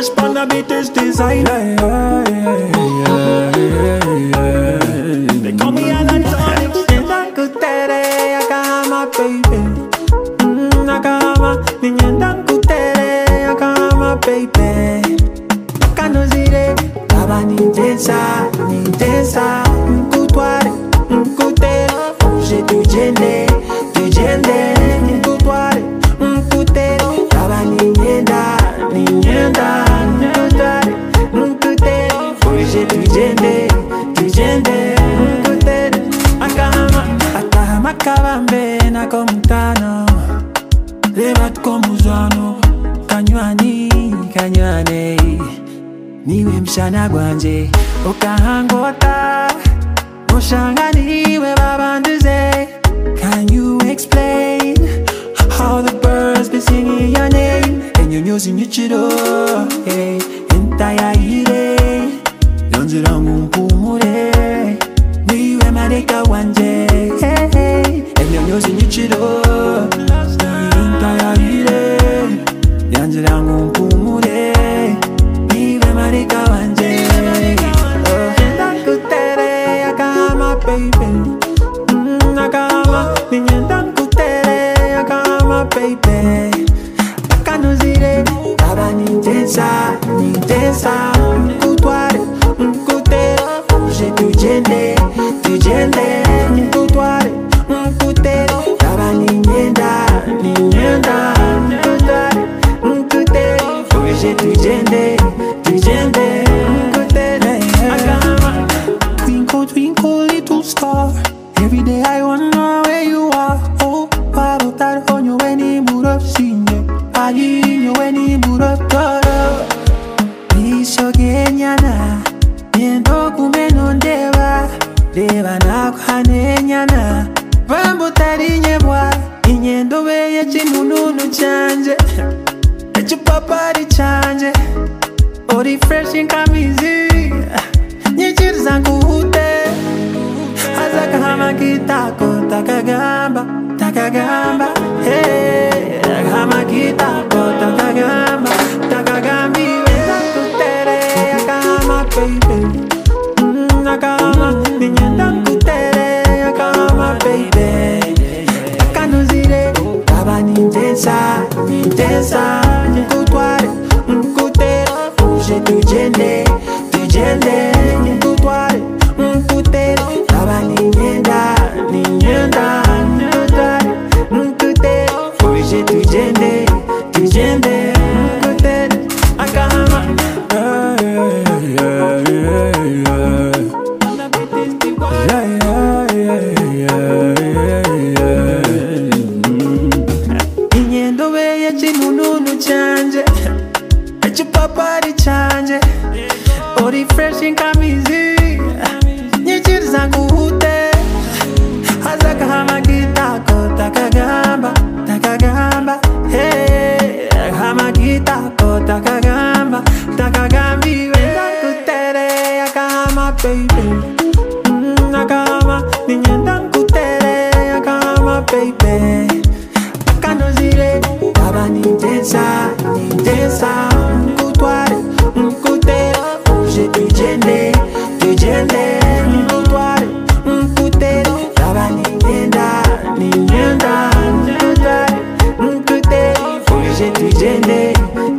Dash pan a beat is designer. They call me Anatolic. Kutere akama baby, akama ninyenda kutere akama baby. Kanozire baba nitensa nkutware nkutere uje tujende nkutware nkutere baba ninyenda nkutware nkutere uje tujende nkutere akahama kabambe nako mtano lebat komuzano kanywane niwe mshana gwanje ukahangota mushanganiwe babanduze. Can you explain how the birds be singing your name and you're using your chido? Hey, entire ire yonzira mumpumure niwe mareka wanje. Hey, hey, and you're using your chido. Entire ire yonzira mumpumure niwe mareka wanje. Kutere akama baby, akama ninyenda kutere akama baby. Kanuzire baba nitensa nkutware nkutere uje tujende nkutware nkutere baba ninyenda nkutware nkutere uje tujende nkutere akama. Twinkle little star, every day I wonder where you are. Oh, paro tar honyo weni burop sinye, ayi weni burop toro. Nisho genyana, niendo kumeno deva na kuhane nyana. Vambo tari nyebwa, inyendo weye chinununu chanje, echupapari chanje, ori fresh in kamizi. Nyichir zangu hute Azaka hama kitako takagamba Hey, hama kitako takagambi weza kutere akama baby, akama ninyenda kutere akama baby. Kanuzire baba nitensa nkutware nkutere uje tujende nkutware nkutere baba ninyenda nkutware nkutere uje tujende nkutere akahama. Inyendo weye chinununu chanje, echupapari chanje, ori fresh in kamizi. Nyichir zangu hute Azaka hama kitako takagamba Hey, hama kitako takagambi weza kutere akahama baby, akahama ninyenda kutere akahama baby. Kanozire baba nitensa nkutware nkutere uje tujende nkutware nkutere baba ninyenda nkutware nkutere uje tujende